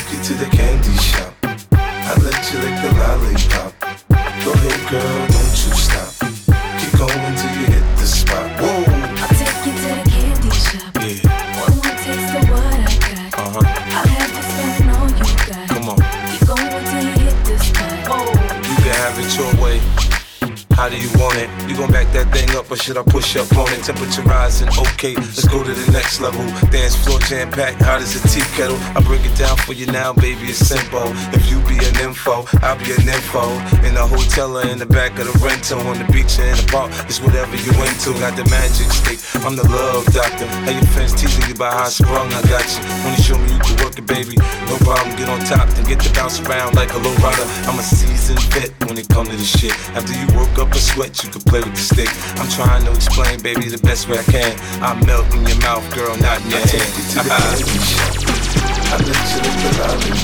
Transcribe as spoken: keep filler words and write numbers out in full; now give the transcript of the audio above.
you to the candy shop. I let you lick the lollipop. Go ahead, girl, don't you stop. Keep going till you hit the spot. Whoa. I'll take you to the candy shop. Yeah. One more taste of what I got. Uh-huh. I'll have you spending all you got. Come on. Keep going till you hit the spot. Whoa. You can have it your way. How do you want it? You gon' back that thing up or should I push up on it? Temperature rising, okay, let's go to the next level. Dance floor jam packed, hot as a tea kettle. I break it down for you now, baby, it's simple. If you be an info, I'll be an info. In the hotel or in the back of the rental, on the beach or in the park, it's whatever you into. Got the magic stick, I'm the love doctor. How your friends teasing you about how I sprung, I got you. When you show me you can work it, baby, no problem. Get on top, then get to bounce around like a low rider. I'm a seasoned vet when it come to this shit. After you work up a sweat, you can play with the stick. I'm trying to explain, baby, the best way I can. I melt in your mouth, girl, not in your hand. I let you lick the lollipop.